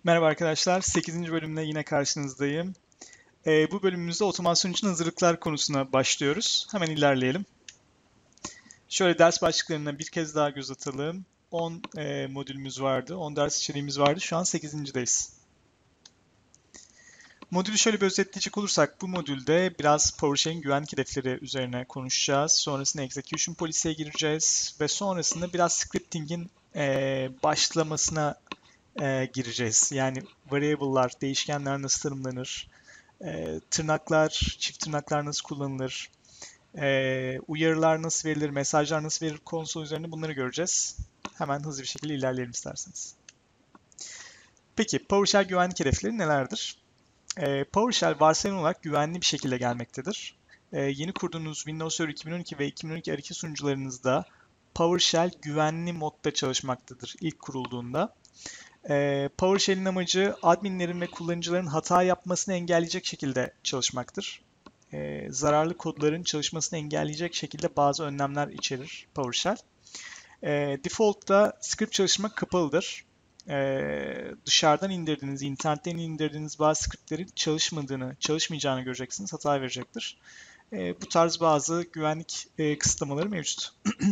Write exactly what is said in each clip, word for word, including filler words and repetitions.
Merhaba arkadaşlar, sekizinci bölümle yine karşınızdayım. Ee, bu bölümümüzde otomasyon için hazırlıklar konusuna başlıyoruz. Hemen ilerleyelim. Şöyle ders başlıklarına bir kez daha göz atalım. on e, modülümüz vardı, on ders içeriğimiz vardı. Şu an sekizincideyiz. Modülü şöyle bir özetleyecek olursak, bu modülde biraz PowerShell'in güvenlik hedefleri üzerine konuşacağız. Sonrasında Execution Policy'ye gireceğiz ve sonrasında biraz scripting'in e, başlamasına e, gireceğiz. Yani variable'lar, değişkenler nasıl tanımlanır, e, tırnaklar, çift tırnaklar nasıl kullanılır, e, uyarılar nasıl verilir, mesajlar nasıl verilir konsol üzerinde bunları göreceğiz. Hemen hızlı bir şekilde ilerleyelim isterseniz. Peki PowerShell güvenlik hedefleri nelerdir? E, PowerShell varsayılan olarak güvenli bir şekilde gelmektedir. E, yeni kurduğunuz Windows Server iki bin on iki ve iki bin on iki R iki sunucularınızda PowerShell güvenli modda çalışmaktadır ilk kurulduğunda. Ee, PowerShell'in amacı adminlerin ve kullanıcıların hata yapmasını engelleyecek şekilde çalışmaktır. Ee, zararlı kodların çalışmasını engelleyecek şekilde bazı önlemler içerir PowerShell. Ee, default'ta script çalışmak kapalıdır. Ee, dışarıdan indirdiğiniz, internetten indirdiğiniz bazı scriptlerin çalışmadığını, çalışmayacağını göreceksiniz, hata verecektir. Ee, bu tarz bazı güvenlik e, kısıtlamaları mevcut.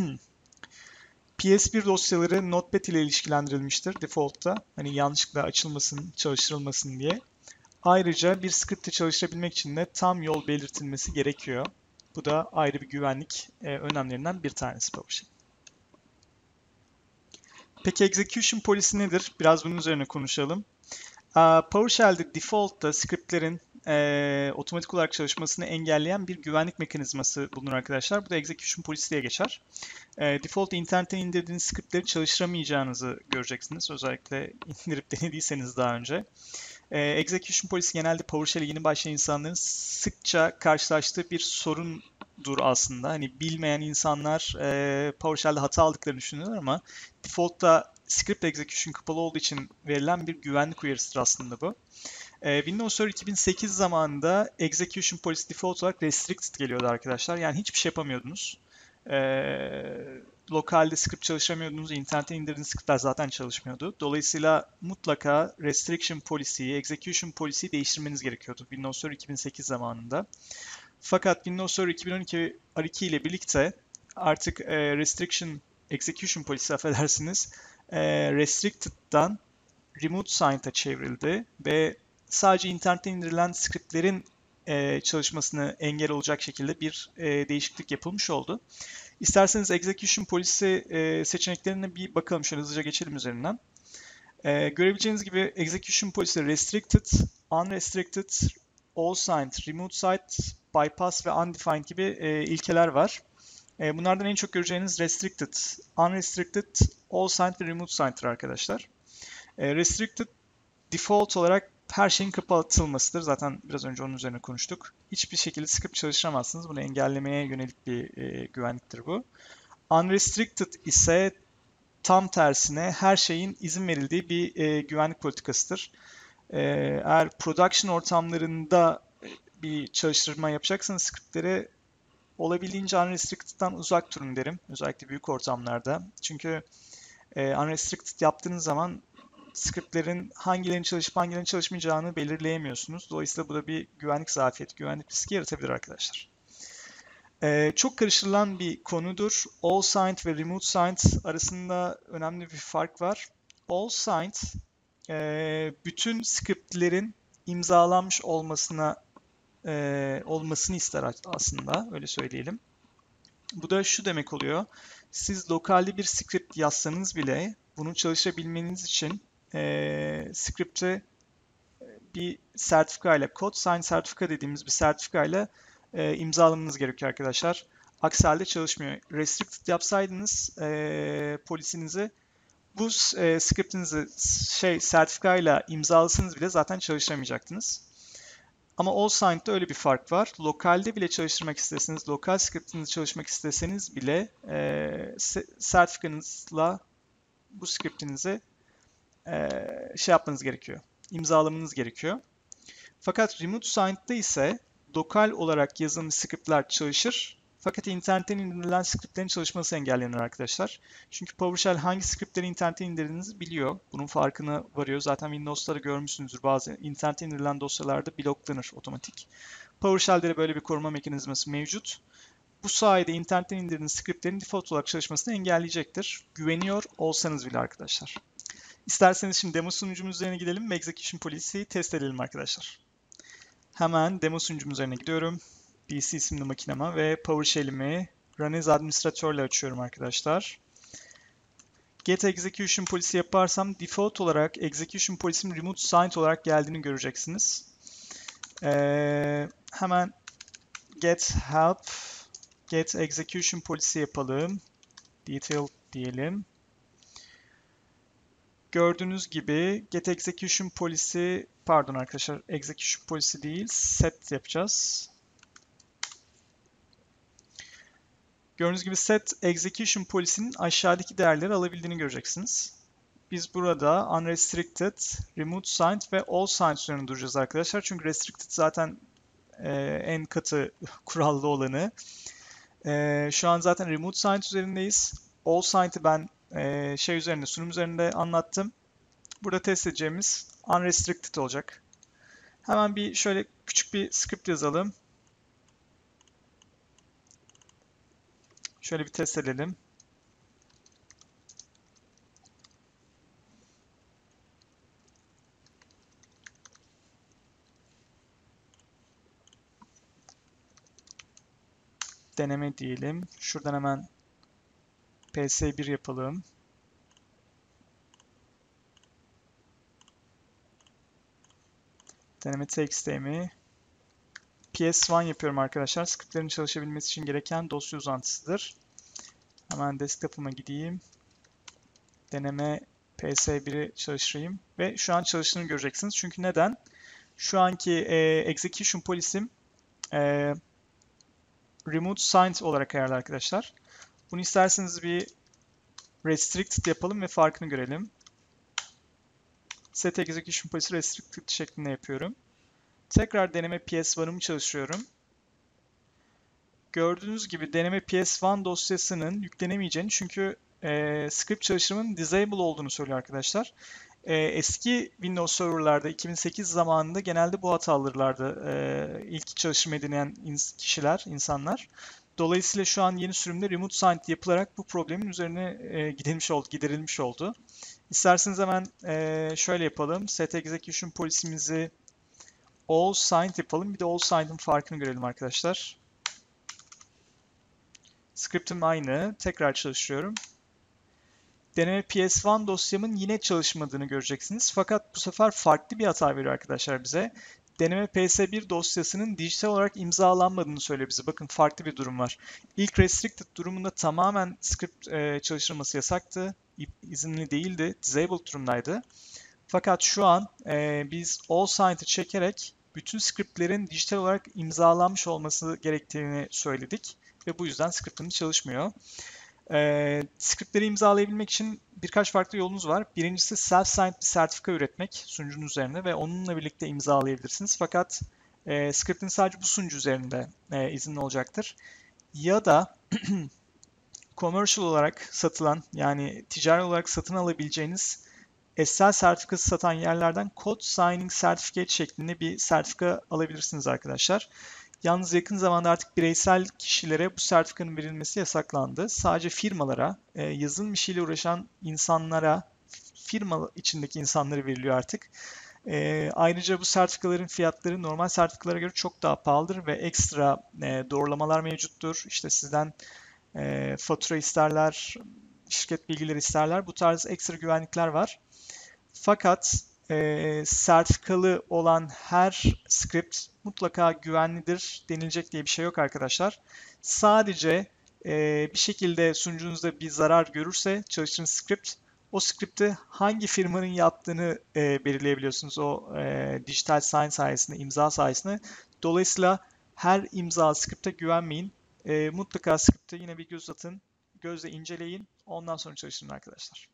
P S bir dosyaları Notepad ile ilişkilendirilmiştir default'ta. Hani yanlışlıkla açılmasın, çalıştırılmasın diye. Ayrıca bir script'i çalıştırabilmek için de tam yol belirtilmesi gerekiyor. Bu da ayrı bir güvenlik e, önemlerinden bir tanesi PowerShell. Peki execution policy nedir? Biraz bunun üzerine konuşalım. PowerShell'de default'ta scriptlerin e, otomatik olarak çalışmasını engelleyen bir güvenlik mekanizması bulunur arkadaşlar. Bu da execution policy diye geçer. E, default internetten indirdiğiniz scriptleri çalıştıramayacağınızı göreceksiniz. Özellikle indirip denediyseniz daha önce. E, execution policy genelde PowerShell'e yeni başlayan insanların sıkça karşılaştığı bir sorundur aslında. Hani bilmeyen insanlar e, PowerShell'de hata aldıklarını düşünüyorlar ama default'ta script execution kapalı olduğu için verilen bir güvenlik uyarısıdır aslında bu. E, Windows Server iki bin sekiz zamanında execution policy default olarak restricted geliyordu arkadaşlar. Yani hiçbir şey yapamıyordunuz. E, lokalde script çalışamıyordunuz. İnternetten indirdiğiniz scriptler zaten çalışmıyordu. Dolayısıyla mutlaka restriction policy'yi, execution policy'yi değiştirmeniz gerekiyordu Windows Server iki bin sekiz zamanında. Fakat Windows Server iki bin on iki R iki ile birlikte artık e, restriction execution policy affedersiniz e, restricted'dan remote signed'a çevrildi ve sadece internetten indirilen scriptlerin e, çalışmasını engel olacak şekilde bir e, değişiklik yapılmış oldu. İsterseniz execution policy e, seçeneklerine bir bakalım. Şöyle hızlıca geçelim üzerinden. E, görebileceğiniz gibi execution policy restricted, unrestricted, all signed, remote signed, bypass ve undefined gibi e, ilkeler var. E, bunlardan en çok göreceğiniz restricted, unrestricted, all signed ve remote signed'tir arkadaşlar. E, restricted default olarak her şeyin kapatılmasıdır. Zaten biraz önce onun üzerine konuştuk. Hiçbir şekilde script çalıştıramazsınız. Bunu engellemeye yönelik bir e, güvenliktir bu. Unrestricted ise tam tersine her şeyin izin verildiği bir e, güvenlik politikasıdır. E, eğer production ortamlarında bir çalıştırma yapacaksanız scriptleri olabildiğince unrestricted'dan uzak durun derim. Özellikle büyük ortamlarda. Çünkü e, unrestricted yaptığınız zaman scriptlerin hangilerinin çalışıp hangilerinin çalışmayacağını belirleyemiyorsunuz. Dolayısıyla bu da bir güvenlik zafiyeti, güvenlik riski yaratabilir arkadaşlar. Ee, çok karıştırılan bir konudur. All signed ve remote signed arasında önemli bir fark var. All signed e, bütün scriptlerin imzalanmış olmasına e, olmasını ister aslında, öyle söyleyelim. Bu da şu demek oluyor. Siz lokalde bir script yazsanız bile bunu çalışabilmeniz için e, script'e bir sertifika ile, code sign sertifika dediğimiz bir sertifika ile e, imzalamanız gerekiyor arkadaşlar. Aksi halde çalışmıyor. Restricted yapsaydınız e, polisinizi bu e, scriptinizi şey sertifikayla imzalasanız bile zaten çalıştıramayacaktınız. Ama all signed'da öyle bir fark var. Lokalde bile çalıştırmak isteseniz, lokal scriptinizi çalışmak isteseniz bile e, sertifikanızla bu scriptinizi e, şey yapmanız gerekiyor. İmzalamanız gerekiyor. Fakat remote signed'da ise lokal olarak yazılmış scriptler çalışır. Fakat internetten indirilen scriptlerin çalışması engellenir arkadaşlar. Çünkü PowerShell hangi scriptleri internetten indirdiğinizi biliyor. Bunun farkına varıyor. Zaten Windows'ta da görmüşsünüzdür. Bazı internetten indirilen dosyalarda bloklanır otomatik. PowerShell'de de böyle bir koruma mekanizması mevcut. Bu sayede internetten indirdiğiniz scriptlerin default olarak çalışmasını engelleyecektir. Güveniyor olsanız bile arkadaşlar. İsterseniz şimdi demo sunucumuz üzerine gidelim ve Execution Policy'yi test edelim arkadaşlar. Hemen demo sunucum üzerine gidiyorum. P C isimli makineme ve PowerShell'imi Run as Administrator ile açıyorum arkadaşlar. Get Execution Policy yaparsam default olarak Execution Policy'nin Remote Signed olarak geldiğini göreceksiniz. Ee, hemen get help get execution policy yapalım. Detail diyelim. Gördüğünüz gibi get execution policy, pardon arkadaşlar, execution policy değil, set yapacağız. Gördüğünüz gibi set execution policy'nin aşağıdaki değerleri alabildiğini göreceksiniz. Biz burada unrestricted, remote signed ve all signed üzerine duracağız arkadaşlar. Çünkü restricted zaten e, en katı kurallı olanı. E, şu an zaten remote signed üzerindeyiz. All signed'ı ben e, şey üzerinde, sunum üzerinde anlattım. Burada test edeceğimiz unrestricted olacak. Hemen bir şöyle küçük bir script yazalım. Şöyle bir test edelim. Deneme diyelim. Şuradan hemen P S bir yapalım. Deneme txt'mi P S bir yapıyorum arkadaşlar. Scriptlerin çalışabilmesi için gereken dosya uzantısıdır. Hemen desktop'ıma gideyim. Deneme P S bir'i çalıştırayım. Ve şu an çalıştığını göreceksiniz. Çünkü neden? Şu anki e, execution policy'm e, remote signed olarak ayarlı arkadaşlar. Bunu isterseniz bir restricted yapalım ve farkını görelim. Set execution policy restricted şeklinde yapıyorum. Tekrar deneme P S bir'ımı çalıştırıyorum. Gördüğünüz gibi deneme P S bir dosyasının yüklenemeyeceğini, çünkü e, script çalıştırmanın disable olduğunu söylüyor arkadaşlar. E, eski Windows serverlarda iki bin sekiz zamanında genelde bu hata alırlardı e, ilk çalıştırmayı deneyen kişiler, insanlar. Dolayısıyla şu an yeni sürümde remote signed yapılarak bu problemin üzerine e, gidilmiş oldu, giderilmiş oldu. İsterseniz hemen e, şöyle yapalım. Set execution policy'mizi all signed yapalım. Bir de all signed'ın farkını görelim arkadaşlar. Script'im aynı. Tekrar çalıştırıyorum. Deneme P S bir dosyamın yine çalışmadığını göreceksiniz. Fakat bu sefer farklı bir hata veriyor arkadaşlar bize. Deneme P S bir dosyasının dijital olarak imzalanmadığını söylüyor bize. Bakın farklı bir durum var. İlk restricted durumunda tamamen script e, çalıştırılması yasaktı. İzinli değildi. Disabled durumdaydı. Fakat şu an e, biz all signed'ı çekerek bütün scriptlerin dijital olarak imzalanmış olması gerektiğini söyledik. Ve bu yüzden scriptimiz çalışmıyor. E, scriptleri imzalayabilmek için birkaç farklı yolunuz var. Birincisi self-signed bir sertifika üretmek sunucunun üzerine ve onunla birlikte imzalayabilirsiniz. Fakat e, scriptin sadece bu sunucu üzerinde e, izinli olacaktır. Ya da commercial olarak satılan, yani ticari olarak satın alabileceğiniz S S L sertifikası satan yerlerden Code Signing Certificate şeklinde bir sertifika alabilirsiniz arkadaşlar. Yalnız yakın zamanda artık bireysel kişilere bu sertifikanın verilmesi yasaklandı. Sadece firmalara, e, yazılım işiyle uğraşan insanlara, firma içindeki insanlara veriliyor artık. E, ayrıca bu sertifikaların fiyatları normal sertifikalara göre çok daha pahalıdır ve ekstra e, doğrulamalar mevcuttur. İşte sizden e, fatura isterler, şirket bilgileri isterler. Bu tarz ekstra güvenlikler var. Fakat e, sertifikalı olan her script mutlaka güvenlidir denilecek diye bir şey yok arkadaşlar. Sadece e, bir şekilde sunucunuzda bir zarar görürse çalıştığınız script, o script'i hangi firmanın yaptığını e, belirleyebiliyorsunuz o e, dijital sign sayesinde, imza sayesinde. Dolayısıyla her imza script'e güvenmeyin. E, mutlaka script'e yine bir göz atın, gözle inceleyin. Ondan sonra çalıştırın arkadaşlar.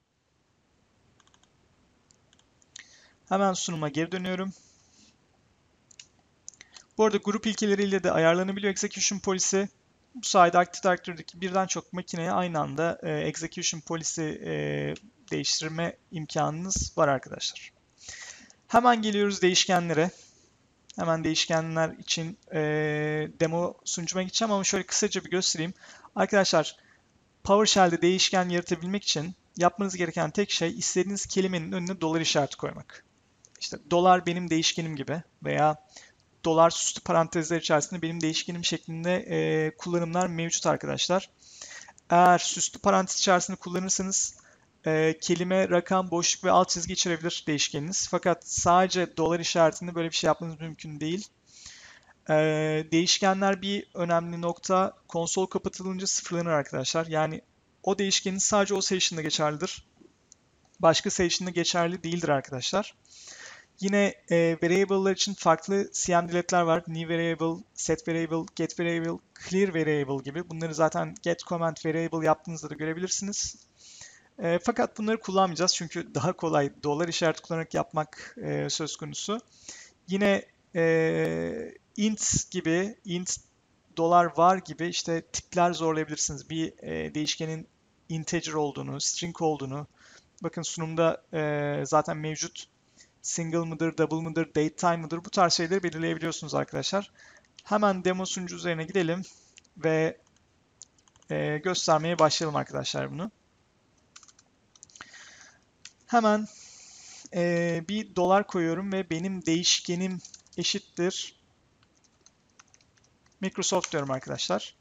Hemen sunuma geri dönüyorum. Bu arada grup ilkeleriyle de ayarlanabiliyor execution policy. Bu sayede Active Directory'deki birden çok makineye aynı anda e, execution policy e, değiştirme imkanınız var arkadaşlar. Hemen geliyoruz değişkenlere. Hemen değişkenler için e, demo sunucuma gideceğim ama şöyle kısaca bir göstereyim. Arkadaşlar PowerShell'de değişken yaratabilmek için yapmanız gereken tek şey istediğiniz kelimenin önüne dolar işareti koymak. İşte dolar benim değişkenim gibi veya dolar süslü parantezler içerisinde benim değişkenim şeklinde e, kullanımlar mevcut arkadaşlar. Eğer süslü parantez içerisinde kullanırsanız e, kelime, rakam, boşluk ve alt çizgi içerebilir değişkeniniz. Fakat sadece dolar işaretinde böyle bir şey yapmanız mümkün değil. E, değişkenler bir önemli nokta. Konsol kapatılınca sıfırlanır arkadaşlar. Yani o değişkenin sadece o session'da geçerlidir. Başka session'da geçerli değildir arkadaşlar. Yine e, variable'lar için farklı C M diletler var. New variable, set variable, get variable, clear variable gibi. Bunları zaten get comment variable yaptığınızda da görebilirsiniz. E, fakat bunları kullanmayacağız çünkü daha kolay dolar işareti kullanarak yapmak e, söz konusu. Yine e, int gibi, int dolar var gibi işte tipler zorlayabilirsiniz. Bir e, değişkenin integer olduğunu, string olduğunu. Bakın sunumda e, zaten mevcut. Single mıdır, double mıdır, date time mıdır bu tarz şeyleri belirleyebiliyorsunuz arkadaşlar. Hemen demo sunucu üzerine gidelim ve e, göstermeye başlayalım arkadaşlar bunu. Hemen e, bir dolar koyuyorum ve benim değişkenim eşittir Microsoft diyorum arkadaşlar.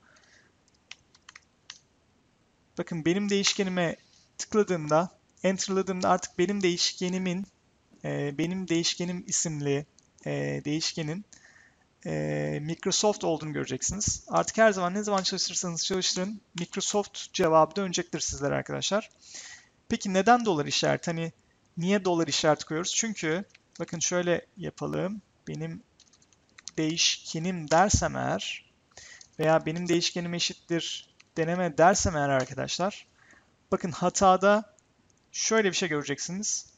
Bakın benim değişkenime tıkladığımda, enter'ladığımda artık benim değişkenimin, e, benim değişkenim isimli e, değişkenin e, Microsoft olduğunu göreceksiniz. Artık her zaman ne zaman çalıştırırsanız çalıştırın Microsoft cevabı dönecektir sizlere arkadaşlar. Peki neden dolar işareti? Hani niye dolar işareti koyuyoruz? Çünkü bakın şöyle yapalım. Benim değişkenim dersem eğer veya benim değişkenim eşittir deneme dersem eğer arkadaşlar bakın hatada şöyle bir şey göreceksiniz.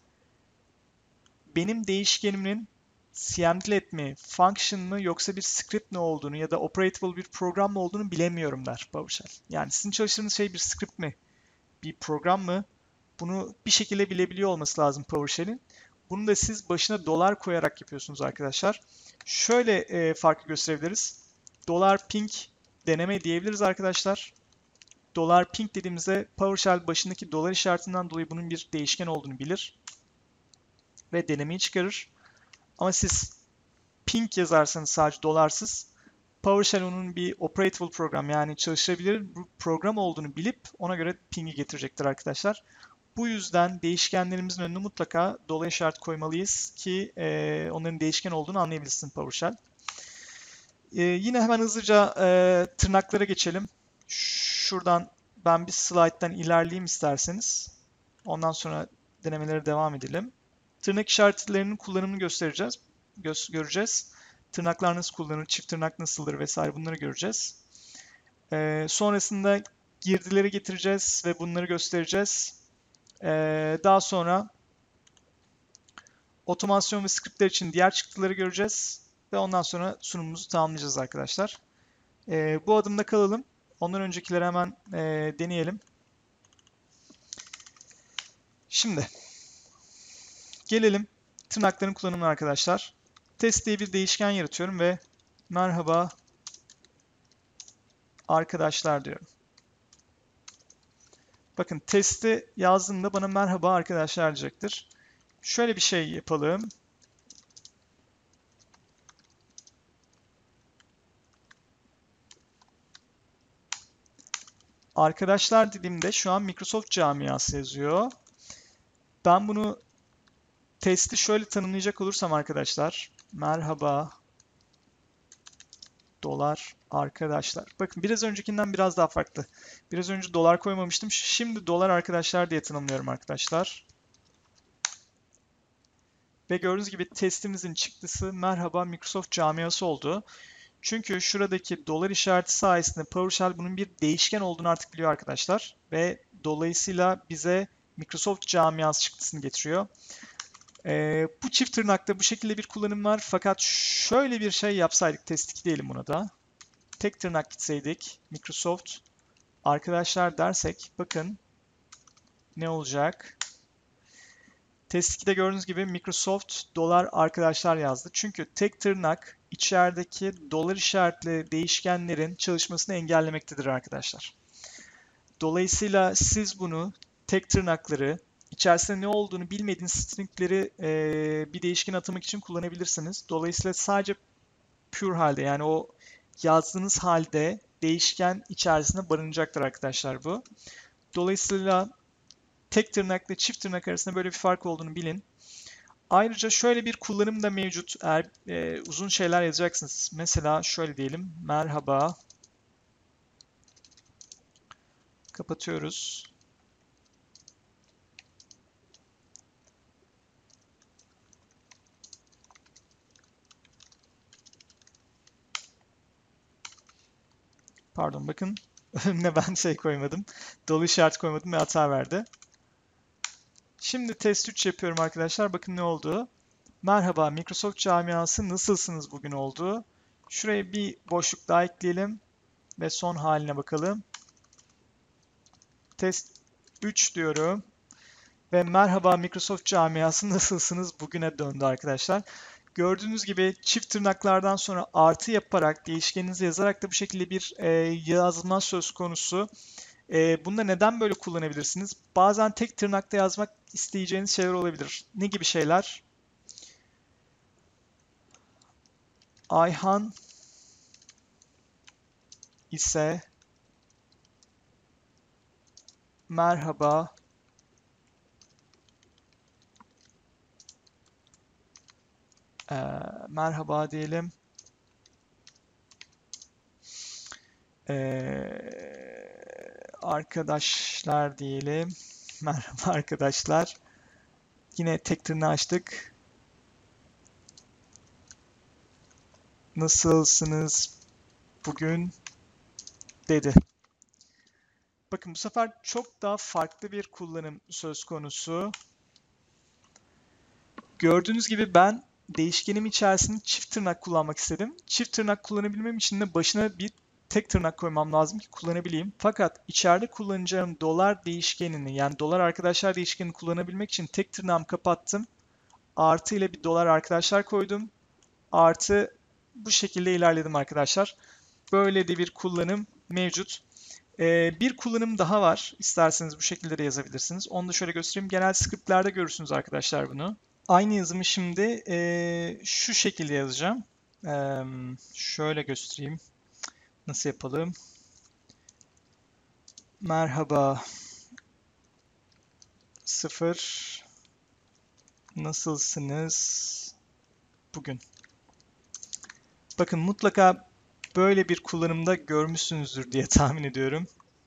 Benim değişkenimin cmdlet mi, function mı yoksa bir script mi olduğunu ya da operatable bir program mı olduğunu bilemiyorum der PowerShell. Yani sizin çalıştığınız şey bir script mi, bir program mı? Bunu bir şekilde bilebiliyor olması lazım PowerShell'in. Bunu da siz başına dolar koyarak yapıyorsunuz arkadaşlar. Şöyle e, farkı gösterebiliriz. Dolar ping deneme diyebiliriz arkadaşlar. Dolar ping dediğimizde PowerShell başındaki dolar işaretinden dolayı bunun bir değişken olduğunu bilir ve denemeyi çıkarır. Ama siz ping yazarsanız sadece dolarsız PowerShell onun bir operatable program yani çalışabilir bir program olduğunu bilip ona göre ping'i getirecektir arkadaşlar. Bu yüzden değişkenlerimizin önüne mutlaka dolar işareti koymalıyız ki e, onların değişken olduğunu anlayabilsin PowerShell. E, yine hemen hızlıca e, tırnaklara geçelim. Şuradan ben bir slide'dan ilerleyeyim isterseniz. Ondan sonra denemelere devam edelim. Tırnak işaretlerinin kullanımını göstereceğiz, gö göreceğiz. Tırnaklar nasıl kullanılır, çift tırnak nasıldır vesaire bunları göreceğiz. E, sonrasında girdileri getireceğiz ve bunları göstereceğiz. Ee, daha sonra otomasyon ve scriptler için diğer çıktıları göreceğiz. Ve ondan sonra sunumumuzu tamamlayacağız arkadaşlar. Ee, bu adımda kalalım. Ondan öncekileri hemen e, deneyelim. Şimdi gelelim tırnakların kullanımına arkadaşlar. Test diye bir değişken yaratıyorum ve merhaba arkadaşlar diyorum. Bakın testi yazdığımda bana merhaba arkadaşlar diyecektir. Şöyle bir şey yapalım. Arkadaşlar dediğimde şu an Microsoft camiası yazıyor. Ben bunu testi şöyle tanımlayacak olursam arkadaşlar. Merhaba dolar arkadaşlar. Bakın biraz öncekinden biraz daha farklı. Biraz önce dolar koymamıştım. Şimdi dolar arkadaşlar diye tanımlıyorum arkadaşlar. Ve gördüğünüz gibi testimizin çıktısı merhaba Microsoft camiası oldu. Çünkü şuradaki dolar işareti sayesinde PowerShell bunun bir değişken olduğunu artık biliyor arkadaşlar. Ve dolayısıyla bize Microsoft camiası çıktısını getiriyor. Ee, bu çift tırnakta bu şekilde bir kullanım var. Fakat şöyle bir şey yapsaydık, test iki diyelim buna da. tek tırnak gitseydik, Microsoft arkadaşlar dersek, bakın ne olacak? Test ikide gördüğünüz gibi Microsoft dolar arkadaşlar yazdı. Çünkü tek tırnak içerideki dolar işaretli değişkenlerin çalışmasını engellemektedir arkadaşlar. Dolayısıyla siz bunu tek tırnakları içerisinde ne olduğunu bilmediğiniz stringleri e, bir değişken atamak için kullanabilirsiniz. Dolayısıyla sadece pure halde, yani o yazdığınız halde değişken içerisinde barınacaktır arkadaşlar bu. Dolayısıyla tek tırnakla çift tırnak arasında böyle bir fark olduğunu bilin. Ayrıca şöyle bir kullanım da mevcut. Eğer e, uzun şeyler yazacaksınız. Mesela şöyle diyelim. Merhaba. Kapatıyoruz. Pardon, bakın önüne ben şey koymadım. Dolu işareti koymadım ve hata verdi. Şimdi test üç yapıyorum arkadaşlar. Bakın ne oldu. Merhaba Microsoft camiası, nasılsınız bugün oldu. Şuraya bir boşluk daha ekleyelim ve son haline bakalım. Test üç diyorum ve merhaba Microsoft camiası, nasılsınız bugüne döndü arkadaşlar. Gördüğünüz gibi çift tırnaklardan sonra artı yaparak, değişkeninizi yazarak da bu şekilde bir e, yazma söz konusu. E, bunu da neden böyle kullanabilirsiniz? Bazen tek tırnakta yazmak isteyeceğiniz şeyler olabilir. Ne gibi şeyler? Ayhan ise merhaba e, merhaba diyelim. E, arkadaşlar diyelim. Merhaba arkadaşlar. Yine tek tırnağı açtık. Nasılsınız bugün dedi. Bakın bu sefer çok daha farklı bir kullanım söz konusu. Gördüğünüz gibi ben değişkenim içerisinde çift tırnak kullanmak istedim. Çift tırnak kullanabilmem için de başına bir tek tırnak koymam lazım ki kullanabileyim. Fakat içeride kullanacağım dolar değişkenini, yani dolar arkadaşlar değişkenini kullanabilmek için tek tırnağımı kapattım. Artı ile bir dolar arkadaşlar koydum. Artı bu şekilde ilerledim arkadaşlar. Böyle de bir kullanım mevcut. Ee, bir kullanım daha var. İsterseniz bu şekilde de yazabilirsiniz. Onu da şöyle göstereyim. Genel scriptlerde görürsünüz arkadaşlar bunu. Aynı yazımı şimdi e, şu şekilde yazacağım. E, şöyle göstereyim. Nasıl yapalım? Merhaba. Sıfır. Nasılsınız bugün? Bakın mutlaka böyle bir kullanımda görmüşsünüzdür diye tahmin ediyorum.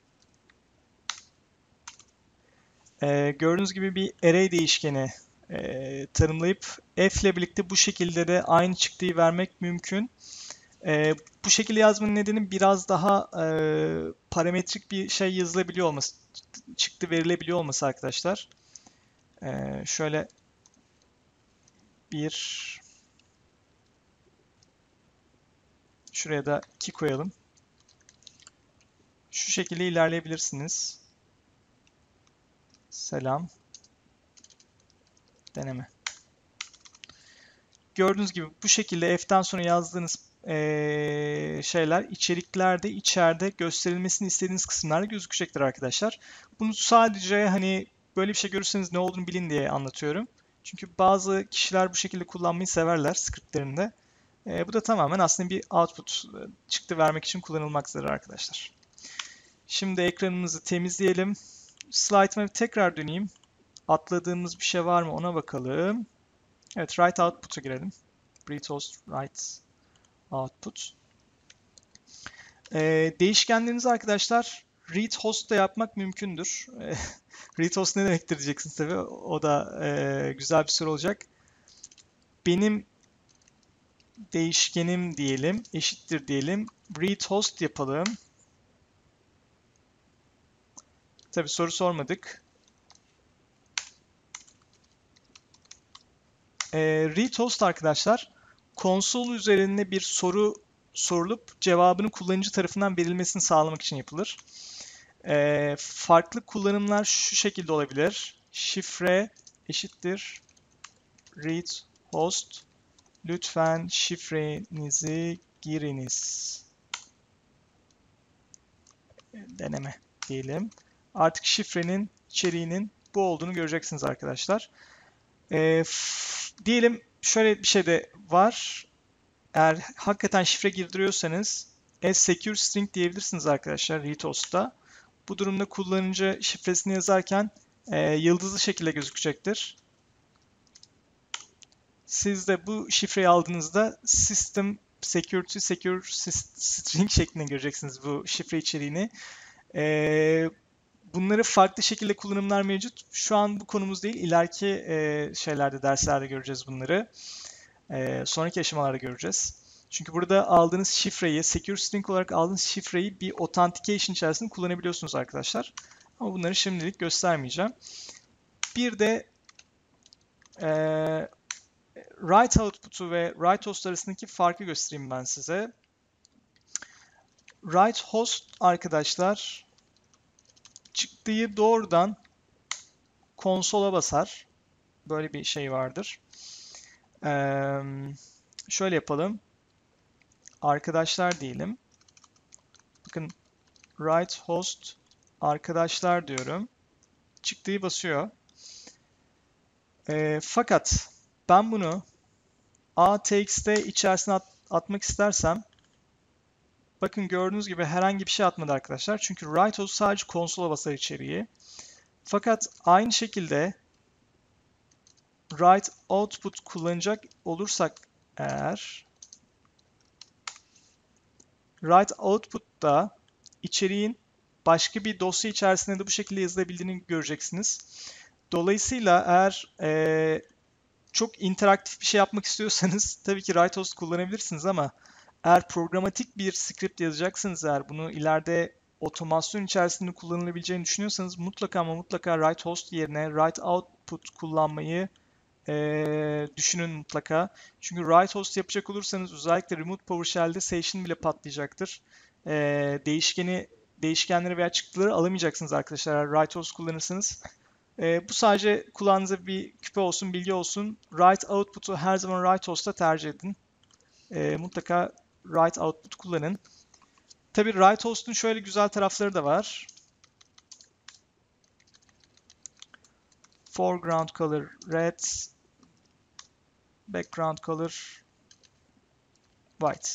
E, gördüğünüz gibi bir array değişkeni e, tanımlayıp f ile birlikte bu şekilde de aynı çıktıyı vermek mümkün. E, bu şekilde yazmanın nedeni biraz daha e, parametrik bir şey yazılabiliyor olması, çıktı verilebiliyor olması arkadaşlar. E, şöyle bir şuraya da iki koyalım. Şu şekilde ilerleyebilirsiniz. Selam. Deneme. Gördüğünüz gibi bu şekilde F'ten sonra yazdığınız ee, şeyler içeriklerde içeride gösterilmesini istediğiniz kısımlarda gözükecektir arkadaşlar. Bunu sadece hani böyle bir şey görürseniz ne olduğunu bilin diye anlatıyorum. Çünkü bazı kişiler bu şekilde kullanmayı severler scriptlerinde. E, bu da tamamen aslında bir output çıktı vermek için kullanılmaktadır arkadaşlar. Şimdi ekranımızı temizleyelim. Slide'ıma tekrar döneyim. Atladığımız bir şey var mı ona bakalım. Evet, write output'a girelim. Breathe host write output. Ee, değişkenlerinizi arkadaşlar read host da yapmak mümkündür. Read host ne demektir diyeceksiniz tabii. O da e, güzel bir soru olacak. Benim değişkenim diyelim, eşittir diyelim. Read host yapalım. Tabii soru sormadık. Ee, read host arkadaşlar konsol üzerinde bir soru sorulup cevabının kullanıcı tarafından verilmesini sağlamak için yapılır. Ee, farklı kullanımlar şu şekilde olabilir. Şifre eşittir read host. Lütfen şifrenizi giriniz. Deneme diyelim. Artık şifrenin içeriğinin bu olduğunu göreceksiniz arkadaşlar. Ee, diyelim şöyle bir şey de var. Eğer hakikaten şifre girdiriyorsanız as secure string diyebilirsiniz arkadaşlar read host'ta. Bu durumda kullanıcı şifresini yazarken e, yıldızlı şekilde gözükecektir. Siz de bu şifreyi aldığınızda system security secure string şeklinde göreceksiniz bu şifre içeriğini. E, bunları farklı şekilde kullanımlar mevcut. Şu an bu konumuz değil. İleriki e, şeylerde, derslerde göreceğiz bunları. E, sonraki aşamalarda göreceğiz. Çünkü burada aldığınız şifreyi, secure string olarak aldığınız şifreyi bir authentication içerisinde kullanabiliyorsunuz arkadaşlar. Ama bunları şimdilik göstermeyeceğim. Bir de e, write output'u ve write host arasındaki farkı göstereyim ben size. Write host arkadaşlar çıktığı doğrudan konsola basar. Böyle bir şey vardır. Ee, şöyle yapalım. Arkadaşlar diyelim. Bakın write host arkadaşlar diyorum. Çıktığı basıyor. Ee, fakat ben bunu a.txt içerisine at, atmak istersem bakın gördüğünüz gibi herhangi bir şey atmadı arkadaşlar. Çünkü write host sadece konsola basar içeriği. Fakat aynı şekilde write output kullanacak olursak eğer write output'ta içeriğin başka bir dosya içerisinde de bu şekilde yazılabildiğini göreceksiniz. Dolayısıyla eğer e, çok interaktif bir şey yapmak istiyorsanız tabii ki write host kullanabilirsiniz ama eğer programatik bir script yazacaksınız, eğer bunu ileride otomasyon içerisinde kullanılabileceğini düşünüyorsanız mutlaka ama mutlaka write host yerine write output kullanmayı e, düşünün mutlaka. Çünkü write host yapacak olursanız özellikle remote PowerShell'de session bile patlayacaktır. E, değişkeni, değişkenleri veya çıktıları alamayacaksınız arkadaşlar eğer write host kullanırsanız. E, bu sadece kulağınıza bir küpe olsun, bilgi olsun. Write output'u her zaman write host'a tercih edin. E, mutlaka write output kullanın. Tabii write host'un şöyle güzel tarafları da var. Foreground color red, background color white.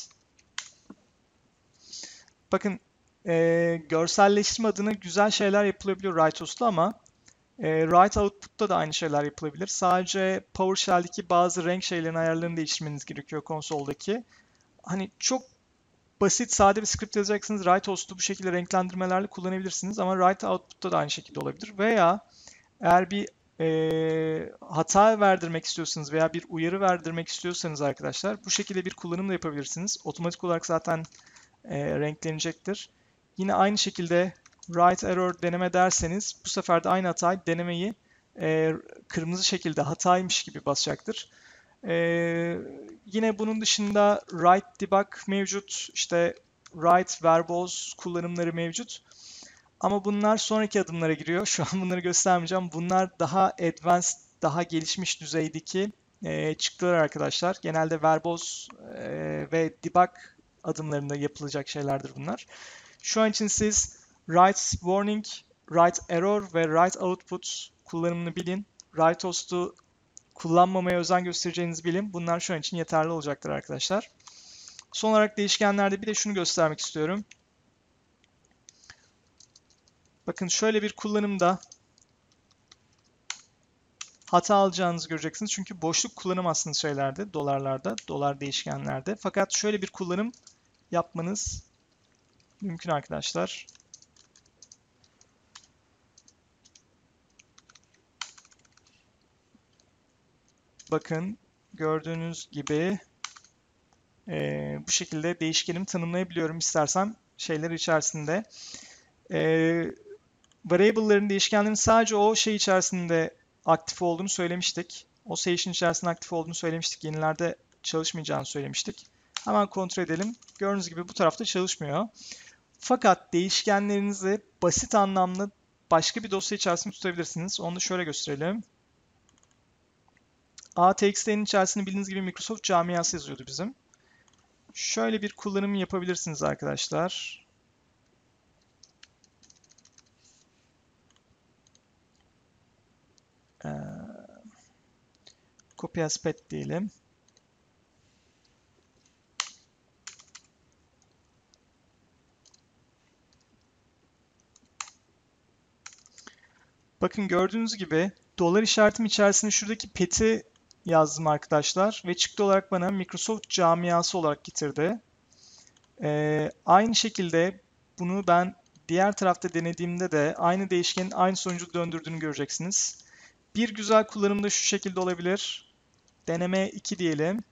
Bakın e, görselleştirme adına güzel şeyler yapılabiliyor write host'ta ama e, write output'ta da aynı şeyler yapılabilir. Sadece PowerShell'deki bazı renk şeylerin ayarlarını değiştirmeniz gerekiyor konsoldaki. Hani çok basit, sade bir script yazacaksınız. Write host'u bu şekilde renklendirmelerle kullanabilirsiniz ama write output'ta da aynı şekilde olabilir. Veya eğer bir e, hata verdirmek istiyorsanız veya bir uyarı verdirmek istiyorsanız arkadaşlar bu şekilde bir kullanım da yapabilirsiniz. Otomatik olarak zaten e, renklenecektir. Yine aynı şekilde write error deneme derseniz bu sefer de aynı hatayı denemeyi e, kırmızı şekilde hataymış gibi basacaktır. Ee, yine bunun dışında write debug mevcut, işte write verboz kullanımları mevcut. Ama bunlar sonraki adımlara giriyor. Şu an bunları göstermeyeceğim. Bunlar daha advanced, daha gelişmiş düzeydeki e, çıktılar arkadaşlar. Genelde verboz e, ve debug adımlarında yapılacak şeylerdir bunlar. Şu an için siz write warning, write error ve write output kullanımını bilin. Write host'u kullanmamaya özen göstereceğinizi bilin. Bunlar şu an için yeterli olacaktır arkadaşlar. Son olarak değişkenlerde bir de şunu göstermek istiyorum. Bakın şöyle bir kullanımda hata alacağınızı göreceksiniz. Çünkü boşluk kullanamazsınız şeylerde, dolarlarda, dolar değişkenlerde. Fakat şöyle bir kullanım yapmanız mümkün arkadaşlar. Bakın gördüğünüz gibi e, bu şekilde değişkenimi tanımlayabiliyorum istersem şeyler içerisinde. E, variable'ların, değişkenlerin sadece o şey içerisinde aktif olduğunu söylemiştik. O session içerisinde aktif olduğunu söylemiştik. Yenilerde çalışmayacağını söylemiştik. Hemen kontrol edelim. Gördüğünüz gibi bu tarafta çalışmıyor. Fakat değişkenlerinizi basit anlamda başka bir dosya içerisinde tutabilirsiniz. Onu da şöyle gösterelim. A T X T'nin içerisinde bildiğiniz gibi Microsoft camiası yazıyordu bizim. Şöyle bir kullanım yapabilirsiniz arkadaşlar. Ee, copy as path diyelim. Bakın gördüğünüz gibi dolar işaretim içerisinde şuradaki pet'i yazdım arkadaşlar ve çıktı olarak bana Microsoft camiası olarak getirdi. Ee, aynı şekilde bunu ben diğer tarafta denediğimde de aynı değişkenin aynı sonucu döndürdüğünü göreceksiniz. Bir güzel kullanımda şu şekilde olabilir. Deneme iki diyelim.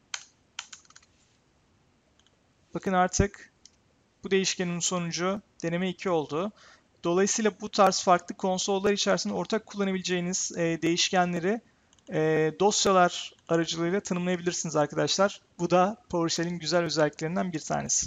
Bakın artık bu değişkenin sonucu deneme iki oldu. Dolayısıyla bu tarz farklı konsollar içerisinde ortak kullanabileceğiniz e, değişkenleri e, dosyalar aracılığıyla tanımlayabilirsiniz arkadaşlar. Bu da PowerShell'in güzel özelliklerinden bir tanesi.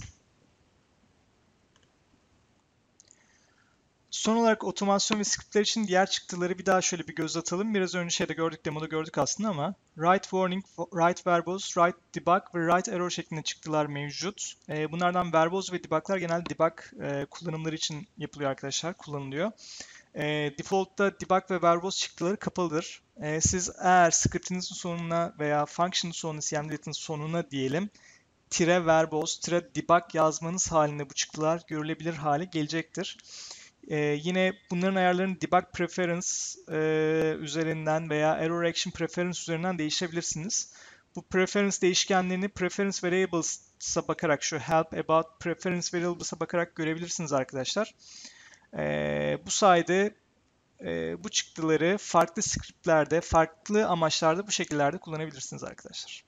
Son olarak otomasyon ve scriptler için diğer çıktıları bir daha şöyle bir göz atalım. Biraz önce şeyde gördük, demoda gördük aslında ama write warning, write verbose, write debug ve write error şeklinde çıktılar mevcut. E, bunlardan verbose ve debug'lar genelde debug e, kullanımları için yapılıyor arkadaşlar, kullanılıyor. E, default'ta debug ve verbose çıktıları kapalıdır. E, siz eğer scriptinizin sonuna veya function'ın sonuna, cmd'nin sonuna diyelim, tire verbose, tire debug yazmanız halinde bu çıktılar görülebilir hale gelecektir. Ee, yine bunların ayarlarını debug preference e, üzerinden veya error action preference üzerinden değiştirebilirsiniz. Bu preference değişkenlerini preference variables'a bakarak, şu help about preference variables'a bakarak görebilirsiniz arkadaşlar. Ee, bu sayede e, bu çıktıları farklı scriptlerde, farklı amaçlarda bu şekillerde kullanabilirsiniz arkadaşlar.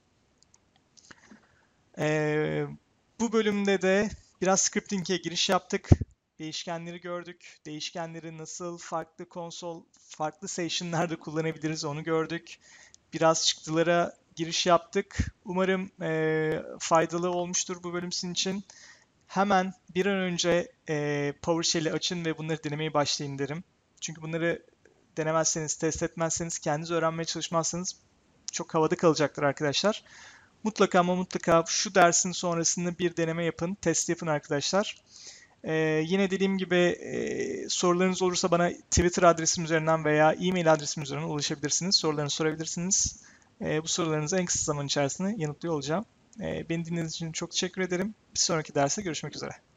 Ee, bu bölümde de biraz scripting'e giriş yaptık. Değişkenleri gördük. Değişkenleri nasıl farklı konsol, farklı session'larda kullanabiliriz onu gördük. Biraz çıktılara giriş yaptık. Umarım e, faydalı olmuştur bu bölüm sizin için. Hemen bir an önce e, PowerShell'i açın ve bunları denemeye başlayın derim. Çünkü bunları denemezseniz, test etmezseniz, kendiniz öğrenmeye çalışmazsanız çok havada kalacaktır arkadaşlar. Mutlaka ama mutlaka şu dersin sonrasında bir deneme yapın, test yapın arkadaşlar. Ee, yine dediğim gibi e, sorularınız olursa bana Twitter adresim üzerinden veya e-mail adresim üzerinden ulaşabilirsiniz. Sorularınızı sorabilirsiniz. E, bu sorularınızı en kısa zaman içerisinde yanıtlıyor olacağım. E, beni dinlediğiniz için çok teşekkür ederim. Bir sonraki derste görüşmek üzere.